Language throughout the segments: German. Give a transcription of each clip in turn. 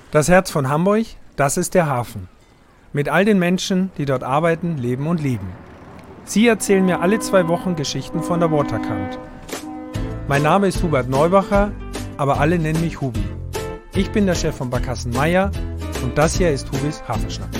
Das Herz von Hamburg, das ist der Hafen. Mit all den Menschen, die dort arbeiten, leben und lieben. Sie erzählen mir alle 2 Wochen Geschichten von der Waterkant. Mein Name ist Hubert Neubacher, aber alle nennen mich Hubi. Ich bin der Chef von Barkassen Meier und das hier ist Hubis Hafenschnack.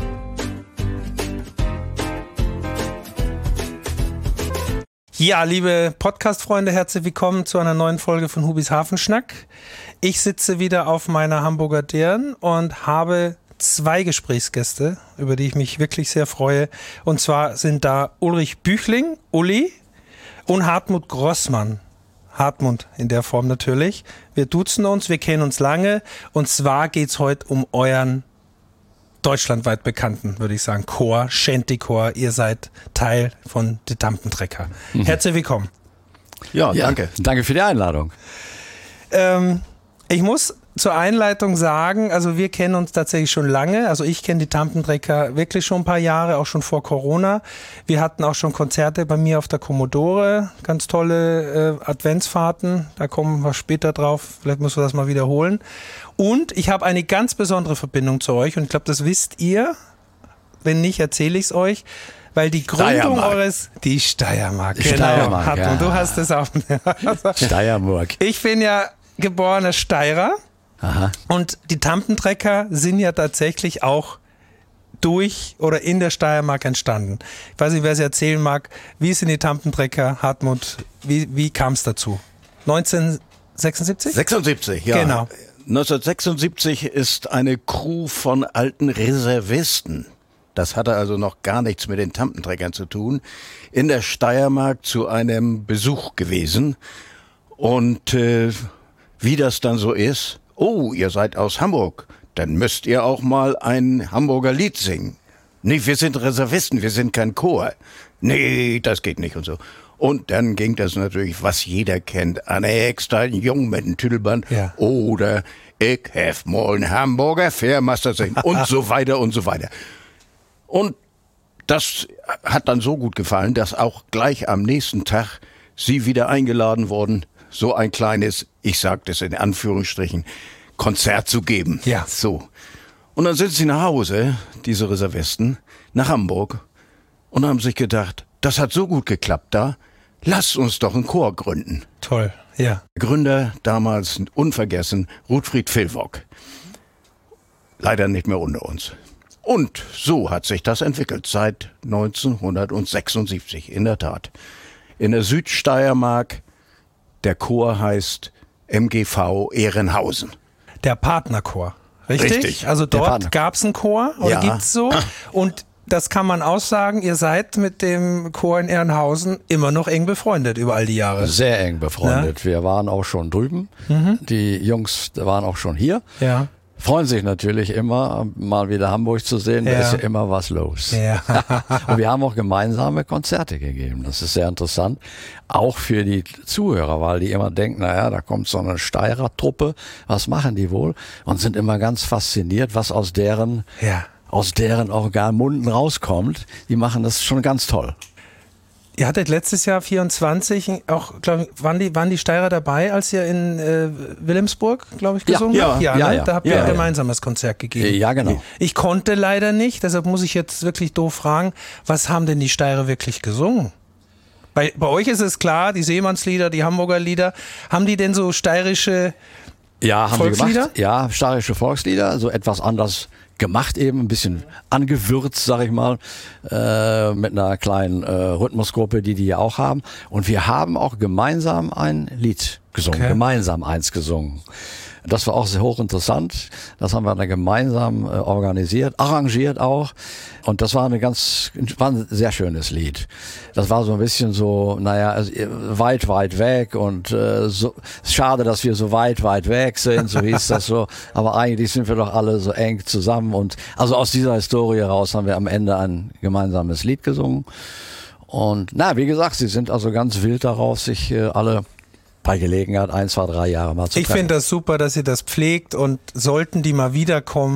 Ja, liebe Podcast-Freunde, herzlich willkommen zu einer neuen Folge von Hubis Hafenschnack. Ich sitze wieder auf meiner Hamburger Dern und habe 2 Gesprächsgäste, über die ich mich wirklich sehr freue. Und zwar sind da Ulrich Büchling, Uli, und Hartmut Grossmann. Hartmut in der Form natürlich. Wir duzen uns, wir kennen uns lange. Und zwar geht es heute um euren deutschlandweit bekannten, würde ich sagen, Chor, Shanty-Chor. Ihr seid Teil von Die Dampentrekker. Herzlich willkommen. Ja, danke. Danke für die Einladung. Ich muss zur Einleitung sagen, also wir kennen uns tatsächlich schon lange. Also ich kenne die Dampentrekker wirklich schon ein paar Jahre, auch schon vor Corona. Wir hatten auch schon Konzerte bei mir auf der Commodore, ganz tolle Adventsfahrten. Da kommen wir später drauf, vielleicht müssen wir das mal wiederholen. Und ich habe eine ganz besondere Verbindung zu euch und ich glaube, das wisst ihr. Wenn nicht, erzähle ich es euch. Weil die Gründung die Steiermark. Genau, Steiermark, ja. Und du hast es auch. Steiermark. Ich bin ja geborener Steirer. Aha. Und die Dampentrekker sind ja tatsächlich auch durch oder in der Steiermark entstanden. Ich weiß nicht, wer es erzählen mag. Wie sind die Dampentrekker, Hartmut? Wie kam es dazu? 1976? 76, ja. Genau. 1976 ist eine Crew von alten Reservisten, das hatte also noch gar nichts mit den Dampentrekkern zu tun, in der Steiermark zu einem Besuch gewesen. Und wie das dann so ist, oh, ihr seid aus Hamburg, dann müsst ihr auch mal ein Hamburger Lied singen. Nee, wir sind Reservisten, wir sind kein Chor. Nee, das geht nicht und so. Und dann ging das natürlich, was jeder kennt, Annex, ein Jung mit einem Tüdelband, ja. Oder ich hef mal ein Hamburger Fährmaster singen und so weiter und so weiter. Und das hat dann so gut gefallen, dass auch gleich am nächsten Tag sie wieder eingeladen wurden, so ein kleines, ich sag das in Anführungsstrichen, Konzert zu geben. Ja. So. Und dann sind sie nach Hause, diese Reservisten, nach Hamburg und haben sich gedacht, das hat so gut geklappt da, lasst uns doch einen Chor gründen. Toll, ja. Gründer damals unvergessen, Rudfried Villwock. Leider nicht mehr unter uns. Und so hat sich das entwickelt, seit 1976, in der Tat. In der Südsteiermark, der Chor heißt MGV Ehrenhausen. Der Partnerchor, richtig? Also dort gab es einen Chor, oder ja. Gibt's so? Und das kann man aussagen, ihr seid mit dem Chor in Ehrenhausen immer noch eng befreundet über all die Jahre. Sehr eng befreundet. Ja? Wir waren auch schon drüben. Die Jungs waren auch schon hier. Ja. Freuen sich natürlich immer, mal wieder Hamburg zu sehen. Da ist ja immer was los. Ja. Und wir haben auch gemeinsame Konzerte gegeben. Das ist sehr interessant. Auch für die Zuhörer, weil die immer denken, naja, da kommt so eine Steirer-Truppe. Was machen die wohl? Und sind immer ganz fasziniert, was aus deren Organmunden rauskommt. Die machen das schon ganz toll. Ihr hattet letztes Jahr 24 auch, glaube ich, waren die Steirer dabei, als ihr in Wilhelmsburg, glaube ich, gesungen habt? Ja. Da habt ihr ein gemeinsames Konzert gegeben. Ja, genau. Ich konnte leider nicht, deshalb muss ich jetzt wirklich doof fragen, was haben denn die Steirer wirklich gesungen? Bei euch ist es klar, die Seemannslieder, die Hamburger Lieder. Haben die denn so steirische Volkslieder? Sie gemacht. Ja, steirische Volkslieder, so etwas anders gemacht eben, ein bisschen angewürzt, sag ich mal, mit einer kleinen Rhythmusgruppe, die ja auch haben. Und wir haben auch gemeinsam ein Lied gesungen, gemeinsam eins gesungen. Das war auch sehr hochinteressant. Das haben wir dann gemeinsam organisiert, arrangiert auch. Und das war ein sehr schönes Lied. Das war so ein bisschen so, weit, weit weg und so schade, dass wir so weit, weit weg sind, so hieß das so. Aber eigentlich sind wir doch alle so eng zusammen. Und also aus dieser Historie raus haben wir am Ende ein gemeinsames Lied gesungen. Und wie gesagt, sie sind also ganz wild darauf, sich alle bei Gelegenheit 1, 2, 3 Jahre mal zu treffen. Ich finde das super, dass ihr das pflegt und sollten die mal wiederkommen,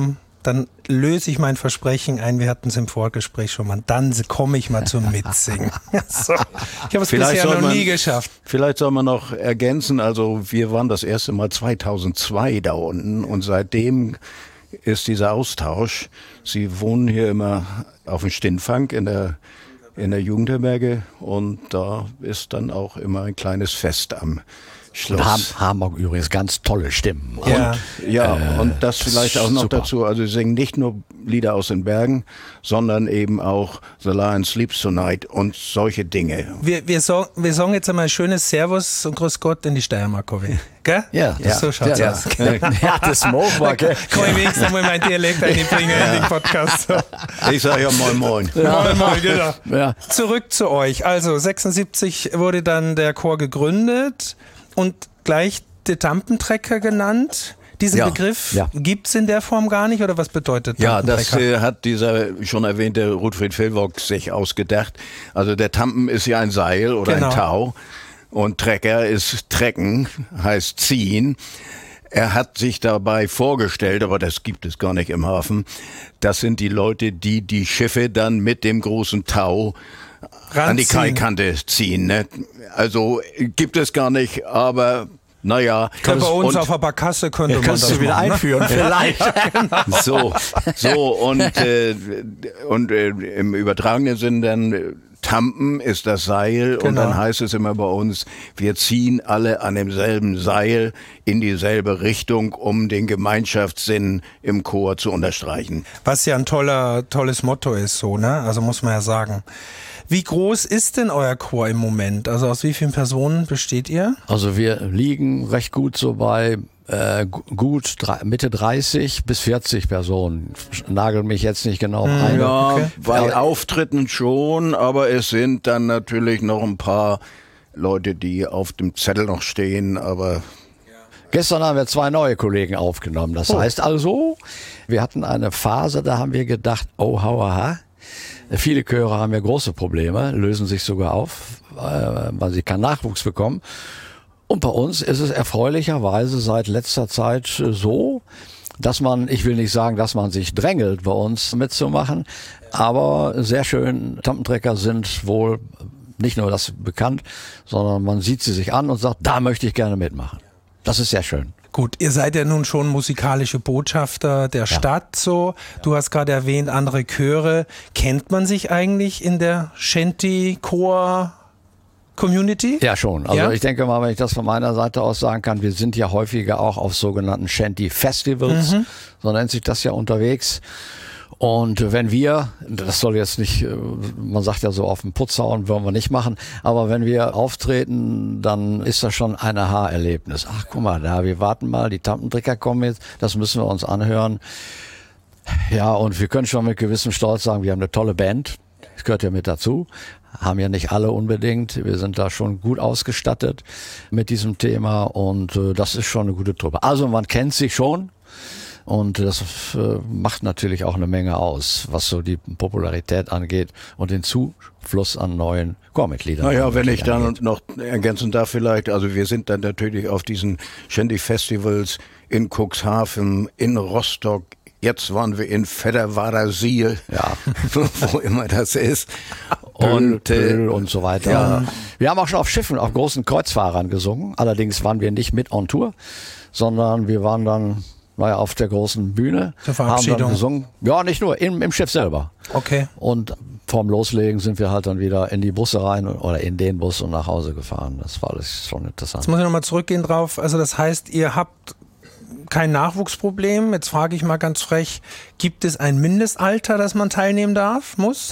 dann löse ich mein Versprechen ein, wir hatten es im Vorgespräch schon mal, dann komme ich mal zum Mitsingen. So. Ich habe es bisher noch nie geschafft. Vielleicht soll man noch ergänzen, also wir waren das erste Mal 2002 da unten und seitdem ist dieser Austausch. Sie wohnen hier immer auf dem Stinfang in der Jugendherberge und da ist dann auch immer ein kleines Fest am Schluss. Und haben auch übrigens ganz tolle Stimmen. Und das vielleicht auch noch super. dazu. Also sie singen nicht nur Lieder aus den Bergen, sondern eben auch The Lion Sleeps Tonight und solche Dinge. Wir sagen jetzt einmal ein schönes Servus und Grüß Gott in die Steiermark, gell? Ja. So schaut's aus. Ja, das mag man, gell? Kann ich wenigstens mal meinen Dialekt einbringen in den Podcast. Ich sage ja moin moin. Moin, moin, genau. Ja. Zurück zu euch. Also 76 wurde dann der Chor gegründet und gleich die Tampentrecker genannt. Diesen Begriff gibt es in der Form gar nicht, oder was bedeutet Ja, das Tampentrecker? hat dieser schon erwähnte Rudfried Villwock sich ausgedacht. Also der Tampen ist ja ein Seil oder ein Tau und Trecker ist Trecken, heißt ziehen. Er hat sich dabei vorgestellt, aber das gibt es gar nicht im Hafen, das sind die Leute, die die Schiffe dann mit dem großen Tau an die Kaikante ziehen. Ne? Also gibt es gar nicht, aber naja. Bei uns auf der Barkasse könnte man das wieder machen, einführen, vielleicht. Und im übertragenen Sinn dann Tampen ist das Seil und dann heißt es immer bei uns, wir ziehen alle an demselben Seil in dieselbe Richtung, um den Gemeinschaftssinn im Chor zu unterstreichen. Was ja ein tolles Motto ist, so, ne? Also muss man ja sagen. Wie groß ist denn euer Chor im Moment? Also aus wie vielen Personen besteht ihr? Also wir liegen recht gut so bei Mitte 30 bis 40 Personen. Nagel mich jetzt nicht genau ein. Ja, bei Auftritten schon, aber es sind dann natürlich noch ein paar Leute, die auf dem Zettel noch stehen, aber... Gestern haben wir 2 neue Kollegen aufgenommen. Das heißt also, wir hatten eine Phase, da haben wir gedacht, oh, hauaha. Viele Chöre haben ja große Probleme, lösen sich sogar auf, weil sie keinen Nachwuchs bekommen. Und bei uns ist es erfreulicherweise seit letzter Zeit so, dass man, ich will nicht sagen, dass man sich drängelt, bei uns mitzumachen, aber sehr schön, Tampentrecker sind wohl nicht nur das bekannt, sondern man sieht sie sich an und sagt, da möchte ich gerne mitmachen. Das ist sehr schön. Gut, ihr seid ja nun schon musikalische Botschafter der Stadt, so. Du hast gerade erwähnt, andere Chöre. Kennt man sich eigentlich in der Shanty-Chor-Community? Ja, schon. Also ich denke mal, wenn ich das von meiner Seite aus sagen kann, wir sind ja häufiger auch auf sogenannten Shanty-Festivals, so nennt sich das ja unterwegs. Und wenn wir, das soll jetzt nicht, man sagt ja so auf den Putz hauen, wollen wir nicht machen, aber wenn wir auftreten, dann ist das schon ein Aha-Erlebnis. Ach, guck mal, wir warten mal, die Tampentrecker kommen jetzt, das müssen wir uns anhören. Ja, und wir können schon mit gewissem Stolz sagen, wir haben eine tolle Band, das gehört ja mit dazu. Haben ja nicht alle unbedingt, wir sind da schon gut ausgestattet mit diesem Thema und das ist schon eine gute Truppe. Also man kennt sich schon. Und das macht natürlich auch eine Menge aus, was so die Popularität angeht und den Zufluss an neuen Chormitgliedern. Naja, wenn ich dann noch ergänzen darf vielleicht, also wir sind dann natürlich auf diesen Shanty-Festivals in Cuxhaven, in Rostock, jetzt waren wir in Fedderwader-Siel, wo immer das ist. Und so weiter. Ja. Wir haben auch schon auf Schiffen, auf großen Kreuzfahrern gesungen. Allerdings waren wir nicht mit on Tour, sondern wir waren dann auf der großen Bühne, haben dann gesungen. Ja, nicht nur, im Schiff selber. Okay. Und vorm Loslegen sind wir halt dann wieder in die Busse rein oder in den Bus und nach Hause gefahren. Das war alles schon interessant. Jetzt muss ich nochmal zurückgehen drauf. Also das heißt, ihr habt kein Nachwuchsproblem. Jetzt frage ich mal ganz frech, gibt es ein Mindestalter, dass man teilnehmen muss?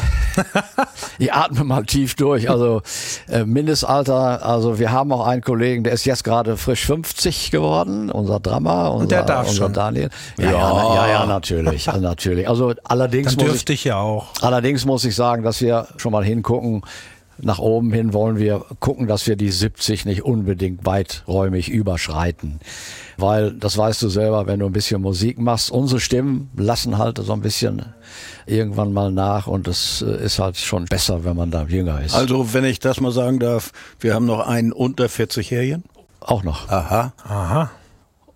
Ich atme mal tief durch. Also Mindestalter, also wir haben auch einen Kollegen, der ist jetzt gerade frisch 50 geworden, unser Drummer, der darf unser schon. Daniel. Ja, natürlich. Also allerdings dann dürfte ich ja auch. Allerdings muss ich sagen, dass wir schon mal hingucken. Nach oben hin wollen wir gucken, dass wir die 70 nicht unbedingt weiträumig überschreiten. Weil, das weißt du selber, wenn du ein bisschen Musik machst, unsere Stimmen lassen halt so ein bisschen irgendwann mal nach und es ist halt schon besser, wenn man da jünger ist. Also, wenn ich das mal sagen darf, wir haben noch einen unter 40-Jährigen. Auch noch. Aha.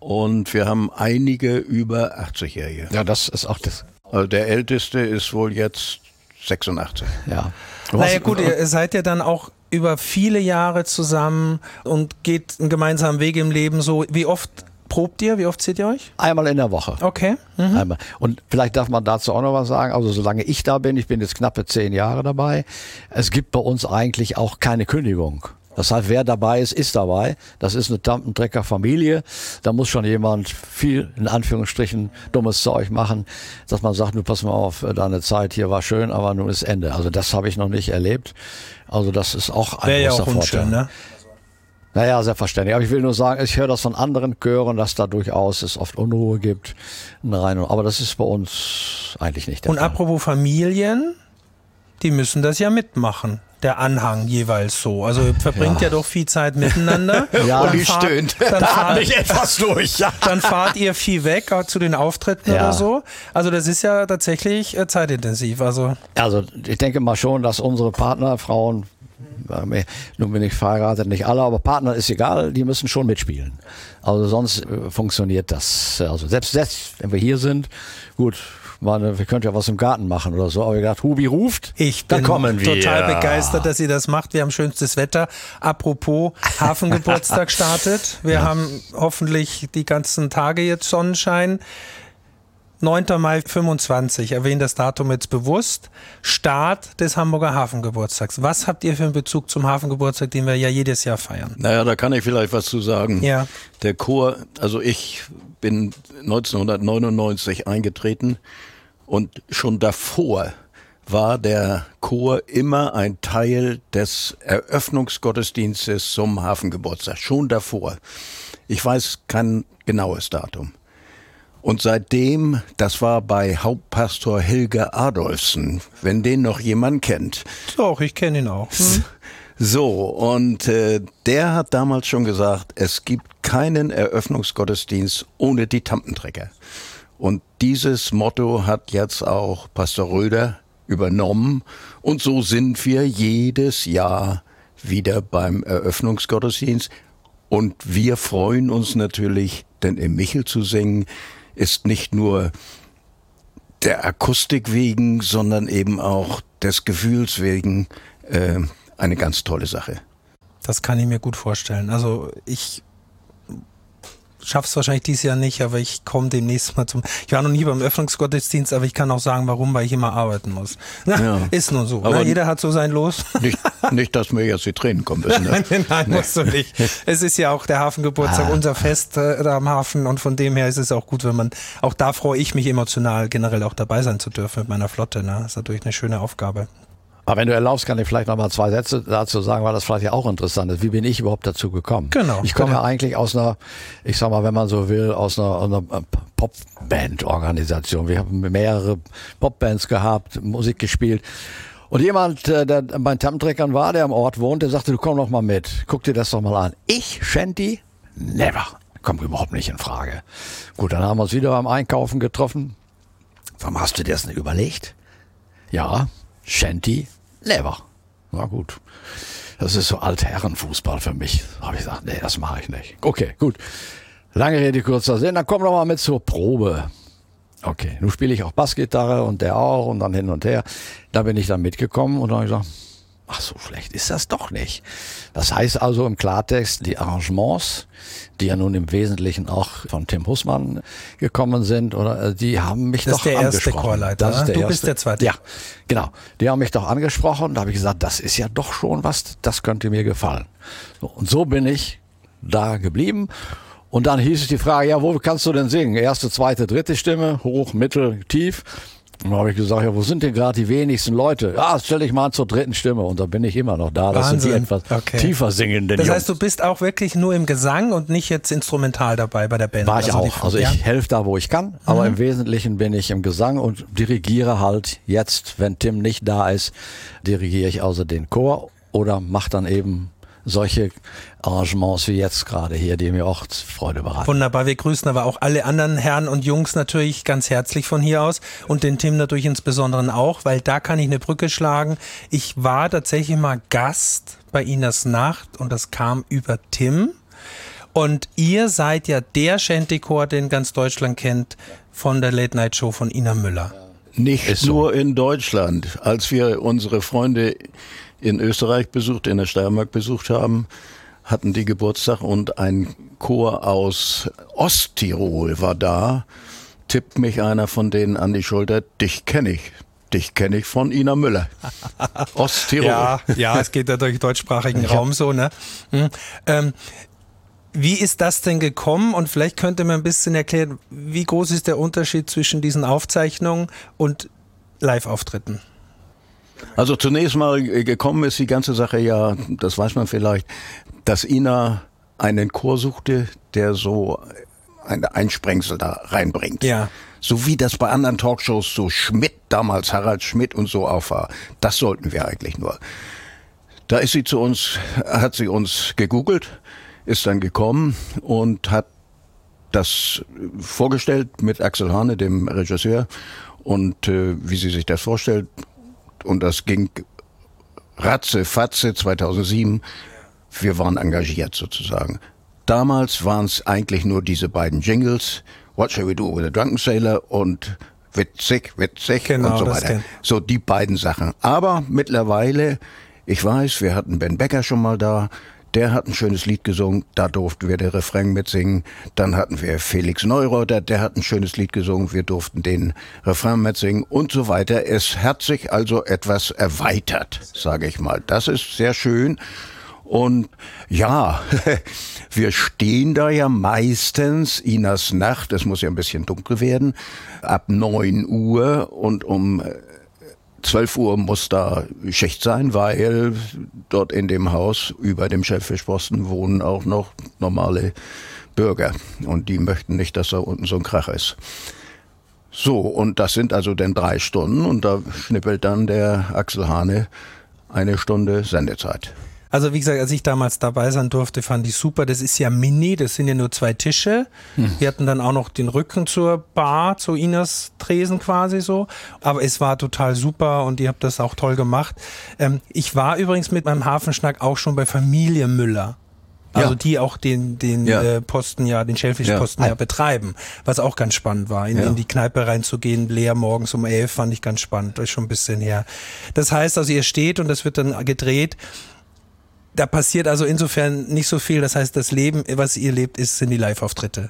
und wir haben einige über 80-Jährige. Ja, das ist auch das. Also der Älteste ist wohl jetzt 86. Ja. Naja gut, ihr seid ja dann auch über viele Jahre zusammen und geht einen gemeinsamen Weg im Leben so. Wie oft probt ihr? Wie oft seht ihr euch? Einmal in der Woche. Okay. Einmal. Und vielleicht darf man dazu auch noch was sagen. Also solange ich da bin, ich bin jetzt knappe 10 Jahre dabei, es gibt bei uns eigentlich auch keine Kündigung. Das heißt, wer dabei ist, ist dabei. Das ist eine Tampentrecker-Familie. Da muss schon jemand viel, in Anführungsstrichen, dummes Zeug machen, dass man sagt, du pass mal auf, deine Zeit hier war schön, aber nun ist Ende. Also das habe ich noch nicht erlebt. Also das ist auch ein Wäre ja großer auch unschön, Vorteil. ne? Naja, selbstverständlich. Aber ich will nur sagen, ich höre das von anderen Chören, dass da durchaus es oft Unruhe gibt. Aber das ist bei uns eigentlich nicht der Und Fall. apropos Familien, die müssen das ja mitmachen. Der Anhang jeweils so. Also ihr verbringt ja doch viel Zeit miteinander. Ja, Dann die stöhnt. etwas durch. Ja. Dann fahrt ihr viel weg, auch zu den Auftritten Ja. oder so. Also das ist ja tatsächlich zeitintensiv. Also Ich denke mal schon, dass unsere Partner, Frauen, nun bin ich verheiratet, nicht alle, aber Partner ist egal, die müssen schon mitspielen. Also sonst funktioniert das. Also selbst wenn wir hier sind, gut, wir könnten ja was im Garten machen oder so, aber ich dachte, Hubi ruft, ich dann bin kommen wir. total begeistert, dass ihr das macht. Wir haben schönstes Wetter. Apropos, Hafengeburtstag startet. Wir haben hoffentlich die ganzen Tage jetzt Sonnenschein. 9. Mai 25, erwähne das Datum jetzt bewusst, Start des Hamburger Hafengeburtstags. Was habt ihr für einen Bezug zum Hafengeburtstag, den wir ja jedes Jahr feiern? Naja, da kann ich vielleicht was zu sagen. Ja. Der Chor, also ich bin 1999 eingetreten und schon davor war der Chor immer ein Teil des Eröffnungsgottesdienstes zum Hafengeburtstag. Schon davor. Ich weiß kein genaues Datum. Und seitdem, das war bei Hauptpastor Helge Adolfsen, wenn den noch jemand kennt. Doch, ich kenne ihn auch. So, und der hat damals schon gesagt, es gibt keinen Eröffnungsgottesdienst ohne die Tampentrecker. Und dieses Motto hat jetzt auch Pastor Röder übernommen. Und so sind wir jedes Jahr wieder beim Eröffnungsgottesdienst. Und wir freuen uns natürlich, denn im Michel zu singen ist nicht nur der Akustik wegen, sondern eben auch des Gefühls wegen eine ganz tolle Sache. Das kann ich mir gut vorstellen. Also ich schaff's wahrscheinlich dieses Jahr nicht, aber ich komme demnächst mal ich war noch nie beim Öffnungsgottesdienst, aber ich kann auch sagen, warum, weil ich immer arbeiten muss. Ja. Ist nur so. Aber jeder hat so sein Los. Nicht, dass mir jetzt die Tränen kommen müssen. Ne? Nein, musst du nicht. Es ist ja auch der Hafengeburtstag, unser Fest da am Hafen, und von dem her ist es auch gut, wenn man, auch da freue ich mich emotional, generell auch dabei sein zu dürfen mit meiner Flotte. Ne? Das ist natürlich eine schöne Aufgabe. Aber wenn du erlaubst, kann ich vielleicht noch mal 2 Sätze dazu sagen, weil das vielleicht ja auch interessant ist. Wie bin ich überhaupt dazu gekommen? Genau. Ich komme ja eigentlich aus einer, ich sag mal, wenn man so will, aus einer Popband-Organisation. Wir haben mehrere Popbands gehabt, Musik gespielt. Und jemand, der bei Tampentreckern war, der am Ort wohnt, der sagte, du komm doch mal mit, guck dir das doch mal an. Ich, Shanty, never. Kommt überhaupt nicht in Frage. Gut, dann haben wir uns wieder beim Einkaufen getroffen. Warum hast du dir das nicht überlegt? Ja, Shanty, never. Na gut. Das ist so Altherrenfußball für mich. Da habe ich gesagt, nee, das mache ich nicht. Okay, gut. Lange Rede, kurzer Sinn. Dann komm doch mal mit zur Probe. Okay, nun spiele ich auch Bassgitarre und der auch und dann hin und her. Da bin ich dann mitgekommen und dann habe ich gesagt, ach, so schlecht ist das doch nicht. Das heißt also im Klartext, die Arrangements, die ja nun im Wesentlichen auch von Tim Hussmann gekommen sind, oder die haben mich doch angesprochen. Das ist der erste Chorleiter. Das ist der Du erste. bist der zweite. Ja, genau. Die haben mich doch angesprochen. Da habe ich gesagt, das ist ja doch schon was, das könnte mir gefallen. So, und so bin ich da geblieben. Und dann hieß es die Frage, ja, wo kannst du denn singen? Erste, zweite, dritte Stimme, hoch, mittel, tief. Und dann habe ich gesagt, ja, wo sind denn gerade die wenigsten Leute? Ja, stell dich mal zur dritten Stimme. Und da bin ich immer noch da. Das sind die etwas tiefer singenden Das Jungs. heißt, du bist auch wirklich nur im Gesang und nicht jetzt instrumental dabei bei der Band? War ich auch. Also ich helfe da, wo ich kann. Aber im Wesentlichen bin ich im Gesang und dirigiere halt jetzt, wenn Tim nicht da ist, dirigiere ich also den Chor oder mache dann eben solche Arrangements wie jetzt gerade hier, die mir auch Freude bereiten. Wunderbar, wir grüßen aber auch alle anderen Herren und Jungs natürlich ganz herzlich von hier aus und den Tim natürlich insbesondere auch, weil da kann ich eine Brücke schlagen. Ich war tatsächlich mal Gast bei Inas Nacht und das kam über Tim. Und ihr seid ja der Shantychor, den ganz Deutschland kennt, von der Late Night Show von Ina Müller. Nicht nur in Deutschland. Als wir unsere Freunde in Österreich besucht, in der Steiermark besucht haben, hatten die Geburtstag und ein Chor aus Osttirol war da. Tippt mich einer von denen an die Schulter, dich kenne ich von Ina Müller. Osttirol. Ja, es geht ja durch den deutschsprachigen Raum so, ne? Wie ist das denn gekommen? Und vielleicht könnte man ein bisschen erklären, wie groß ist der Unterschied zwischen diesen Aufzeichnungen und Live-Auftritten? Also zunächst mal gekommen ist die ganze Sache ja, das weiß man vielleicht, dass Ina einen Chor suchte, der so eine Einsprengsel da reinbringt. Ja. So wie das bei anderen Talkshows so Schmidt damals, Harald Schmidt und so auch war. Das sollten wir eigentlich nur. Da ist sie zu uns, hat sie uns gegoogelt, ist dann gekommen und hat das vorgestellt mit Axel Hane, dem Regisseur, und wie sie sich das vorstellt. Und das ging ratze-fatze 2007. Wir waren engagiert sozusagen. Damals waren es eigentlich nur diese beiden Jingles, What Shall We Do with a Drunken Sailor und Witzig, genau, und so weiter. So die beiden Sachen. Aber mittlerweile, ich weiß, wir hatten Ben Becker schon mal da, der hat ein schönes Lied gesungen, da durften wir den Refrain mitsingen. Dann hatten wir Felix Neureuter, der hat ein schönes Lied gesungen, wir durften den Refrain mitsingen und so weiter. Es hat sich also etwas erweitert, sage ich mal. Das ist sehr schön. Und ja, wir stehen da ja meistens, Inas Nacht, es muss ja ein bisschen dunkel werden, ab 9 Uhr und um 12 Uhr muss da Schicht sein, weil dort in dem Haus über dem Schellfischposten wohnen auch noch normale Bürger. Und die möchten nicht, dass da unten so ein Krach ist. So, und das sind also dann 3 Stunden und da schnippelt dann der Axel Hane 1 Stunde Sendezeit. Also wie gesagt, als ich damals dabei sein durfte, fand ich super. Das ist ja mini, das sind ja nur 2 Tische. Wir hatten dann auch noch den Rücken zur Bar, zu Inas Tresen quasi so. Aber es war total super und ihr habt das auch toll gemacht. Ich war übrigens mit meinem Hafenschnack auch schon bei Familie Müller. Also die auch den Posten den Schellfischposten betreiben. Was auch ganz spannend war, in die Kneipe reinzugehen, leer morgens um 11, fand ich ganz spannend. Das ist schon ein bisschen her. Das heißt also, ihr steht und das wird dann gedreht. Da passiert also insofern nicht so viel. Das heißt, das Leben, was ihr lebt, sind die Live-Auftritte.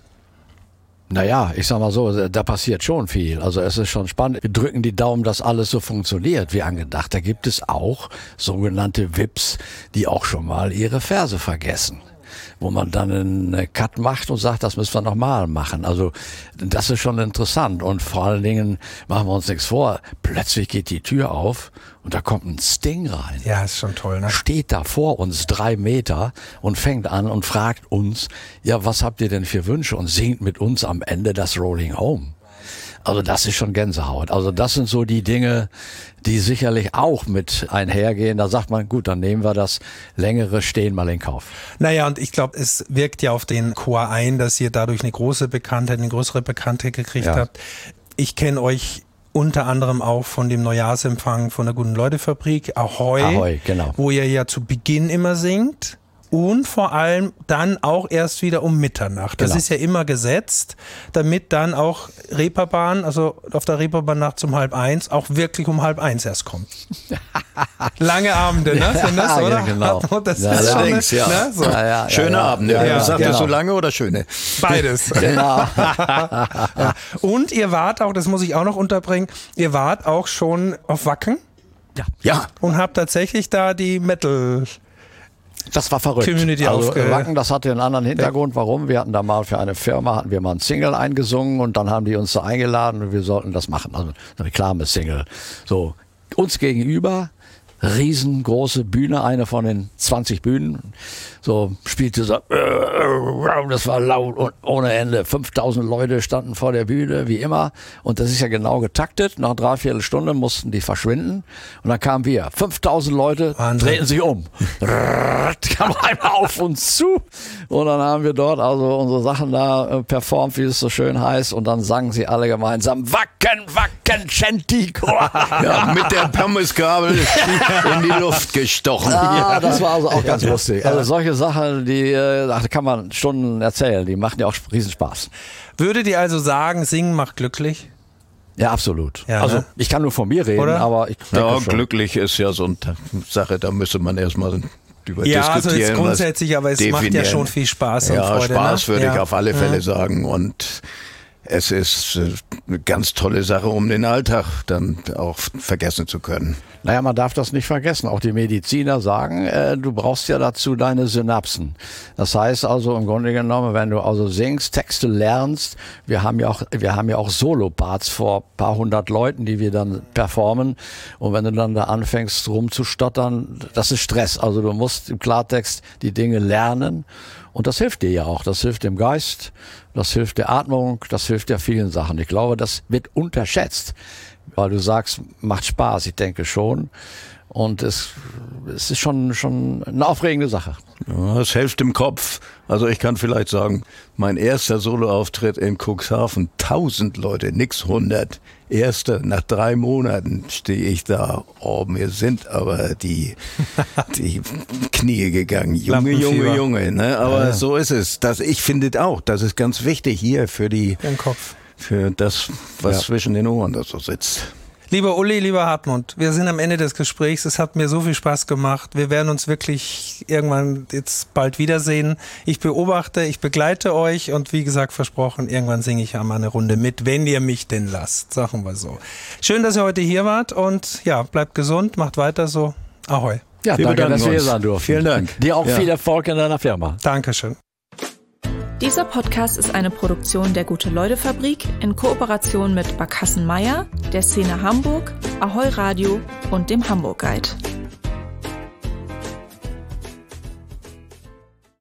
Naja, ich sag mal so, da passiert schon viel. Also es ist schon spannend. Wir drücken die Daumen, dass alles so funktioniert wie angedacht. Da gibt es auch sogenannte VIPs, die auch schon mal ihre Verse vergessen. Wo man dann einen Cut macht und sagt, das müssen wir nochmal machen. Also das ist schon interessant und vor allen Dingen machen wir uns nichts vor. Plötzlich geht die Tür auf und da kommt ein Sting rein. Ja, ist schon toll, ne? Steht da vor uns 3 Meter und fängt an und fragt uns, ja, was habt ihr denn für Wünsche und singt mit uns am Ende das Rolling Home. Also das ist schon Gänsehaut. Also das sind so die Dinge, die sicherlich auch mit einhergehen. Da sagt man, gut, dann nehmen wir das längere Stehen mal in Kauf. Naja, und ich glaube, es wirkt ja auf den Chor ein, dass ihr dadurch eine größere Bekanntheit gekriegt habt. Ich kenne euch unter anderem auch von dem Neujahrsempfang von der Guten-Leute-Fabrik, Ahoi, genau. Wo ihr ja zu Beginn immer singt. Und vor allem dann auch erst wieder um Mitternacht. Das ist ja immer gesetzt, damit dann auch Reeperbahn, also auf der Reeperbahn nachts um 12:30, auch wirklich um 12:30 erst kommt. Lange Abende, ne? Sind das, oder? Ja, genau. Das ja, ist allerdings, schon, ne? So. Schöne Abende. Sagt ihr so lange oder schöne? Beides. Genau. Und ihr wart auch, das muss ich auch noch unterbringen, ihr wart auch schon auf Wacken. Ja. Und habt tatsächlich da die Metal... Das war verrückt. Community also Wacken, das hatte einen anderen Hintergrund. Warum? Wir hatten da mal für eine Firma, hatten wir mal ein Single eingesungen und dann haben die uns da eingeladen und wir sollten das machen. Also eine Reklame-Single. So, uns gegenüber, riesengroße Bühne, eine von den 20 Bühnen. So spielte so, das war laut und ohne Ende. 5000 Leute standen vor der Bühne, wie immer. Und das ist ja genau getaktet. Nach 3/4 Stunde mussten die verschwinden. Und dann kamen wir. 5000 Leute drehten sich um. Kam einmal auf uns zu. Und dann haben wir dort also unsere Sachen da performt, wie es so schön heißt. Und dann sangen sie alle gemeinsam Wacken, Wacken. Centico. Ja, mit der Pommesgabel in die Luft gestochen. Ja, das war also auch ganz lustig. Also solche Sachen, da kann man Stunden erzählen, die machen ja auch Riesenspaß. Würdet ihr also sagen, Singen macht glücklich? Ja, absolut. Ja, also ne? ich kann nur von mir reden, Oder? aber ich denke Ja, schon. glücklich ist ja so eine Sache, da müsste man erstmal drüber Ja, also diskutieren. jetzt grundsätzlich, aber es macht ja definieren. schon viel Spaß und Ja, Freude. Spaß ne? würde ja. ich auf alle Fälle sagen, und es ist eine ganz tolle Sache, um den Alltag dann auch vergessen zu können. Naja, man darf das nicht vergessen. Auch die Mediziner sagen, du brauchst ja dazu deine Synapsen. Das heißt also im Grunde genommen, wenn du also singst, Texte lernst, wir haben ja auch Soloparts vor ein paar hundert Leuten, die wir dann performen. Und wenn du dann da anfängst rumzustottern, das ist Stress. Also du musst im Klartext die Dinge lernen. Und das hilft dir ja auch. Das hilft dem Geist, das hilft der Atmung, das hilft ja vielen Sachen. Ich glaube, das wird unterschätzt, weil du sagst, macht Spaß. Ich denke schon. Und es ist schon eine aufregende Sache. Ja, es hilft im Kopf. Also ich kann vielleicht sagen, mein erster Soloauftritt in Cuxhaven, 1000 Leute, nix 100. Erster, nach 3 Monaten stehe ich da. Oh, mir sind aber die Knie gegangen. Junge, ne? Aber so ist es. Ich finde auch, das ist ganz wichtig hier für Kopf. Für das, was zwischen den Ohren da so sitzt. Lieber Uli, lieber Hartmut, wir sind am Ende des Gesprächs. Es hat mir so viel Spaß gemacht. Wir werden uns wirklich irgendwann jetzt bald wiedersehen. Ich beobachte, ich begleite euch und wie gesagt versprochen, irgendwann singe ich ja mal eine Runde mit, wenn ihr mich denn lasst, sagen wir so. Schön, dass ihr heute hier wart und ja, bleibt gesund, macht weiter so. Ahoi. Ja, Wir danke, dass wir hier uns. sein durften. Vielen Dank. Dir auch Ja. viel Erfolg in deiner Firma. Dankeschön. Dieser Podcast ist eine Produktion der Gute-Leute-Fabrik in Kooperation mit Barkassen Meier, der Szene Hamburg, Ahoi Radio und dem Hamburg Guide.